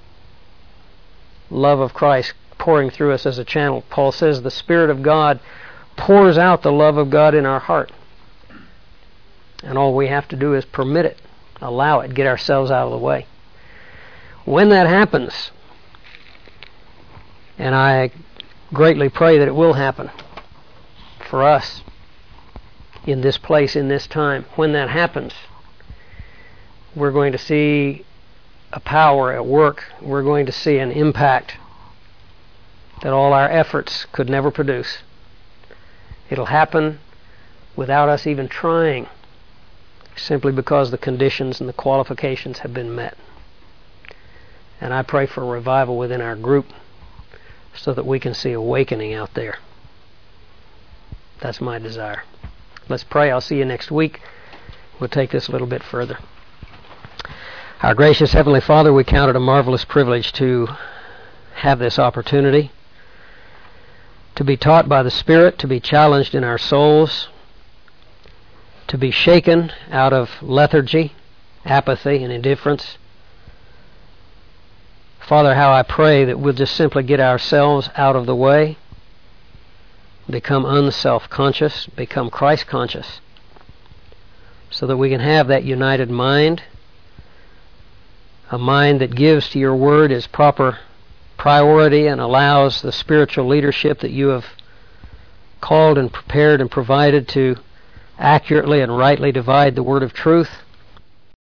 love of Christ pouring through us as a channel. Paul says the Spirit of God pours out the love of God in our heart. And all we have to do is permit it, allow it, get ourselves out of the way. When that happens, and I greatly pray that it will happen for us in this place, in this time, when that happens, we're going to see a power at work. We're going to see an impact that all our efforts could never produce. It'll happen without us even trying, simply because the conditions and the qualifications have been met. And I pray for revival within our group so that we can see awakening out there. That's my desire. Let's pray. I'll see you next week. We'll take this a little bit further. Our gracious Heavenly Father, we count it a marvelous privilege to have this opportunity to be taught by the Spirit, to be challenged in our souls, to be shaken out of lethargy, apathy, and indifference. Father, how I pray that we'll just simply get ourselves out of the way, become unself-conscious, become Christ-conscious, so that we can have that united mind, a mind that gives to your word its proper priority and allows the spiritual leadership that you have called and prepared and provided to accurately and rightly divide the word of truth.